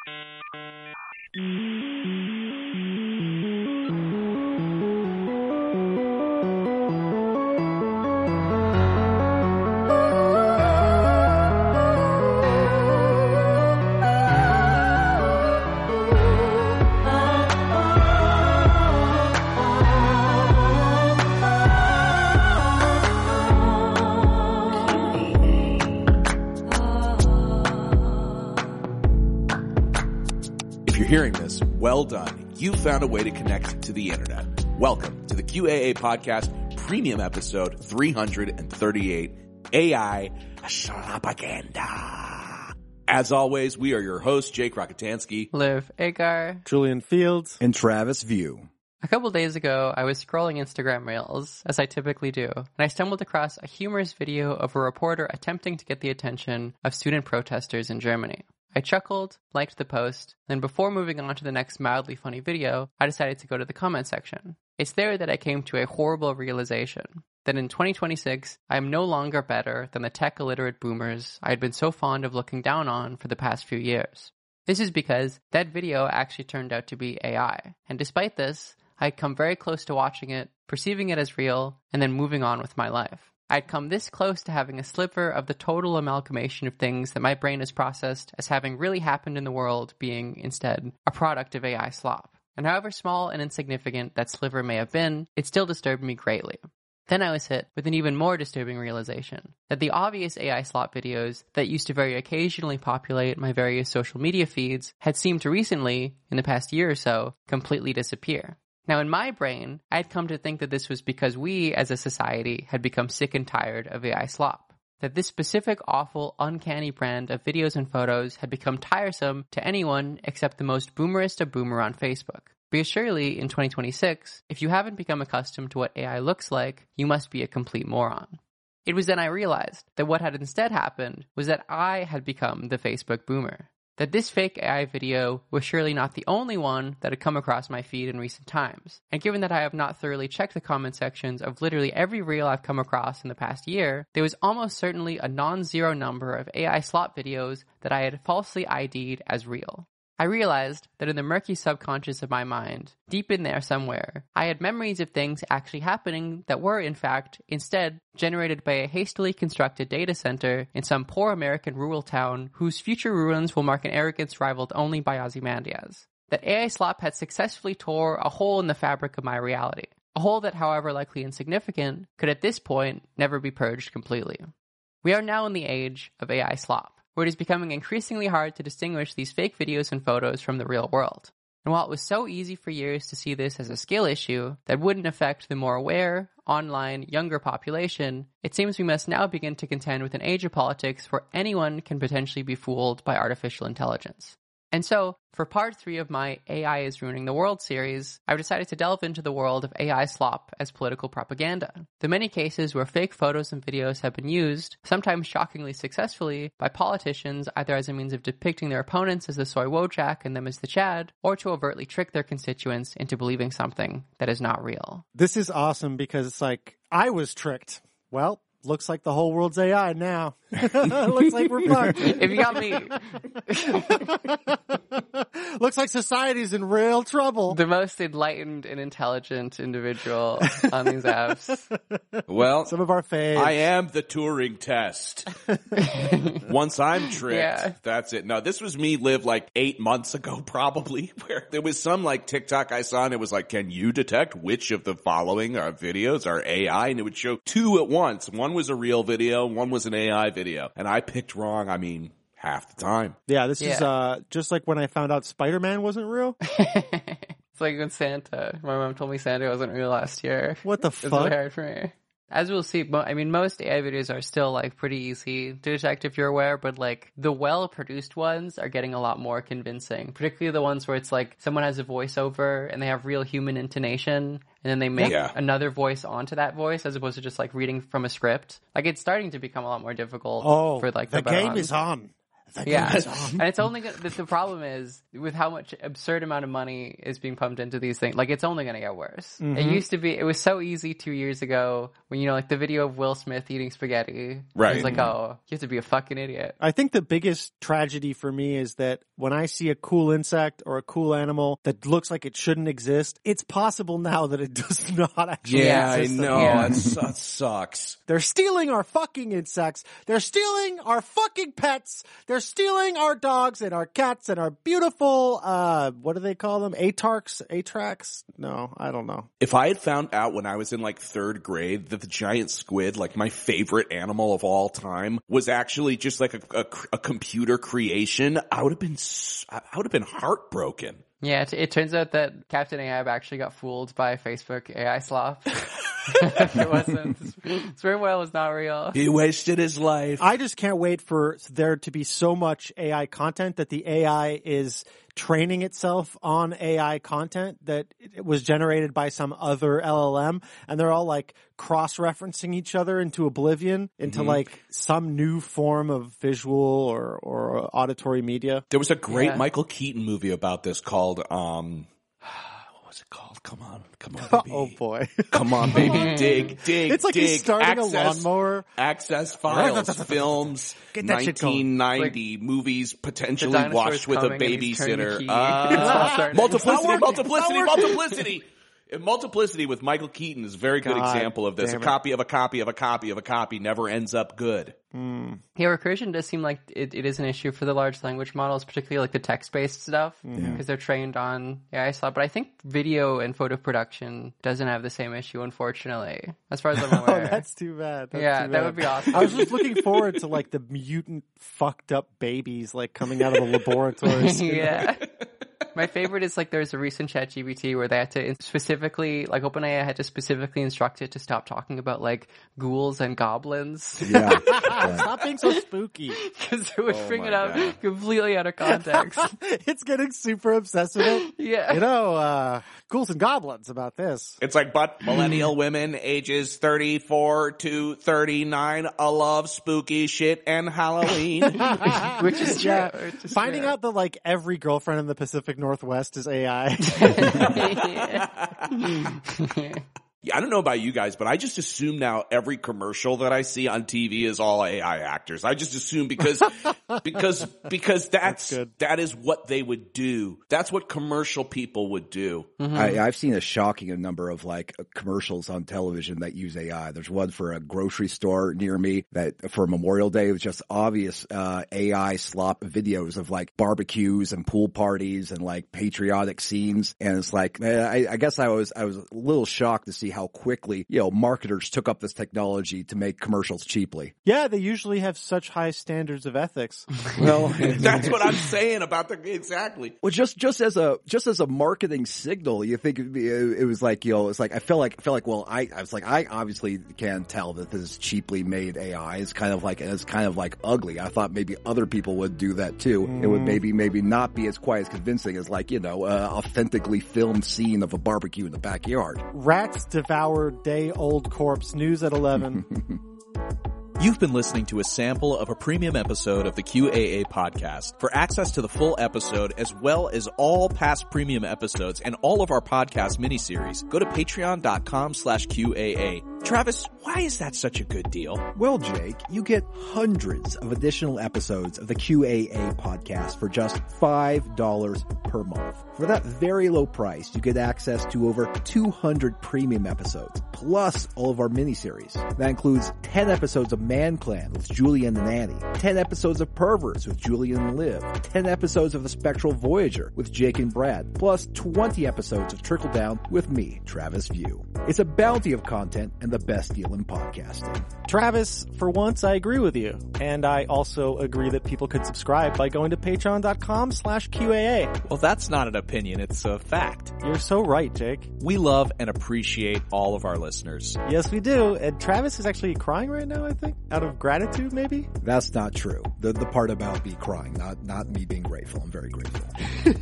Hearing this, well done. You found a way to connect to the internet. Welcome to the QAA Podcast Premium Episode 338, AI Propaganda. As always, we are your hosts, Jake Rockatansky, Liv Agar, Julian Fields, and Travis View. A couple days ago, I was scrolling Instagram Reels, as I typically do, and I stumbled across a humorous video of a reporter attempting to get the attention of student protesters in Germany. I chuckled, liked the post, then before moving on to the next mildly funny video, I decided to go to the comment section. It's there that I came to a horrible realization, that in 2026, I am no longer better than the tech-illiterate boomers I had been so fond of looking down on for the past few years. This is because that video actually turned out to be AI, and despite this, I had come very close to watching it, perceiving it as real, and then moving on with my life. I'd come this close to having a sliver of the total amalgamation of things that my brain has processed as having really happened in the world being, instead, a product of AI slop. And however small and insignificant that sliver may have been, it still disturbed me greatly. Then I was hit with an even more disturbing realization, that the obvious AI slop videos that used to very occasionally populate my various social media feeds had seemed to recently, in the past year or so, completely disappear. Now, in my brain, I had come to think that this was because we, as a society, had become sick and tired of AI slop. That this specific, awful, uncanny brand of videos and photos had become tiresome to anyone except the most boomerist of boomer on Facebook. Because surely, in 2026, if you haven't become accustomed to what AI looks like, you must be a complete moron. It was then I realized that what had instead happened was that I had become the Facebook boomer. That this fake AI video was surely not the only one that had come across my feed in recent times. And given that I have not thoroughly checked the comment sections of literally every reel I've come across in the past year, there was almost certainly a non-zero number of AI slop videos that I had falsely ID'd as real. I realized that in the murky subconscious of my mind, deep in there somewhere, I had memories of things actually happening that were, in fact, instead generated by a hastily constructed data center in some poor American rural town whose future ruins will mark an arrogance rivaled only by Ozymandias. That AI slop had successfully tore a hole in the fabric of my reality. A hole that, however likely insignificant, could at this point never be purged completely. We are now in the age of AI slop, where it is becoming increasingly hard to distinguish these fake videos and photos from the real world. And while it was so easy for years to see this as a skill issue that wouldn't affect the more aware, online, younger population, it seems we must now begin to contend with an age of politics where anyone can potentially be fooled by artificial intelligence. And so, for part 3 of my AI is Ruining the World series, I've decided to delve into the world of AI slop as political propaganda. The many cases where fake photos and videos have been used, sometimes shockingly successfully, by politicians either as a means of depicting their opponents as the soy Wojak and them as the Chad, or to overtly trick their constituents into believing something that is not real. This is awesome because it's like, I was tricked. Well, looks like the whole world's AI now. Looks like we're fucked. If you got me, looks like society's in real trouble. the most enlightened and intelligent individual on these apps. Well, Some of our faves. I am the Turing test. Once I'm tricked, Yeah. that's it. No, this was me live like 8 months ago probably, where there was some like TikTok I saw and it was like, can you detect which of the following are videos are AI? And it would show 2 at once. One was a real video, one was an AI video. And I picked wrong, half the time. Yeah, this is just like when I found out Spider-Man wasn't real. It's like when Santa. My mom told me Santa wasn't real last year. What the It's really fuck? hard for me. As we'll see, most AI videos are still like pretty easy to detect if you're aware, but like the well-produced ones are getting a lot more convincing. Particularly the ones where it's like someone has a voiceover and they have real human intonation, and then they make another voice onto that voice as opposed to just like reading from a script. Like it's starting to become a lot more difficult for like the game ones. is on. And it's only the problem is with how much absurd amount of money is being pumped into these things. Like, it's only going to get worse. It was so easy 2 years ago when, like the video of Will Smith eating spaghetti. Right. It's like, oh, you have to be a fucking idiot. I think the biggest tragedy for me is that when I see a cool insect or a cool animal that looks like it shouldn't exist, it's possible now that it does not actually exist. I know. Yeah. That sucks. They're stealing our fucking insects. They're stealing our fucking pets. They're stealing our dogs and our cats and our beautiful, what do they call them? Atrax? No, I don't know. If I had found out when I was in like 3rd grade that the giant squid, like my favorite animal of all time, was actually just like a computer creation, I would have been heartbroken. Yeah, it turns out that Captain Ahab actually got fooled by Facebook AI slop. It wasn't. Sperm whale was not real. He wasted his life. I just can't wait for there to be so much AI content that the AI is training itself on AI content that it was generated by some other LLM, and they're all like cross-referencing each other into oblivion, into like some new form of visual or auditory media. There was a great Michael Keaton movie about this called, what was it called? Come on, baby. Oh boy. Come on, baby. Dig. It's like he's starting a lawnmower. Access files, films, Get that shit going. 1990 movies potentially watched with a babysitter. Multiplicity. Multiplicity with Michael Keaton is a very good example of this. A copy of a copy of a copy of a copy never ends up good. Yeah, recursion does seem like it is an issue for the large language models, particularly like the text-based stuff, because they're trained on AI slop. But I think video and photo production doesn't have the same issue, unfortunately, as far as I'm aware. Oh, that's too bad. That would be awesome. I was just looking forward to like the mutant fucked up babies like coming out of a laboratory. Yeah. My favorite is like there's a recent ChatGPT where they had to specifically, like OpenAI had to specifically instruct it to stop talking about like ghouls and goblins. Yeah. Stop being so spooky. Because it would bring it out completely out of context. It's getting super obsessed with it. Yeah. You know, ghouls and goblins about this. It's like, but millennial women ages 34 to 39 love spooky shit and Halloween. Which is true. Yeah. Finding out that like every girlfriend in the Pacific Northwest is AI. Yeah, I don't know about you guys, but I just assume now every commercial that I see on TV is all AI actors. I just assume because that is what they would do. That's what commercial people would do. I've seen a shocking number of like commercials on television that use AI. There's one for a grocery store near me that for Memorial Day, it was just obvious AI slop videos of like barbecues and pool parties and like patriotic scenes. And it's like, I guess I was a little shocked to see how quickly, marketers took up this technology to make commercials cheaply. Yeah, they usually have such high standards of ethics. Well, that's what I'm saying about exactly. Well, just as a marketing signal, you think it was like, it's like I felt like I obviously can tell that this is cheaply made AI. It's kind of like ugly. I thought maybe other people would do that too. It would maybe not be as quite as convincing as like, authentically filmed scene of a barbecue in the backyard. Rats devour day-old corpse. News at 11. You've been listening to a sample of a premium episode of the QAA podcast. For access to the full episode, as well as all past premium episodes and all of our podcast miniseries, go to patreon.com/QAA. Travis, why is that such a good deal? Well, Jake, you get hundreds of additional episodes of the QAA podcast for just $5 per month. For that very low price, you get access to over 200 premium episodes, plus all of our miniseries. That includes 10 episodes of Man Clan with Julian and Annie, 10 episodes of Perverts with Julian and Liv, 10 episodes of The Spectral Voyager with Jake and Brad, plus 20 episodes of Trickle Down with me, Travis View. It's a bounty of content and the best deal in podcasting. Travis, for once I agree with you. And I also agree that people could subscribe by going to patreon.com/QAA. Well, that's not an opinion, it's a fact. You're so right, Jake. We love and appreciate all of our listeners. Yes, we do. And Travis is actually crying right now, I think. Out of gratitude, maybe? That's not true. The part about me crying, not me being grateful. I'm very grateful.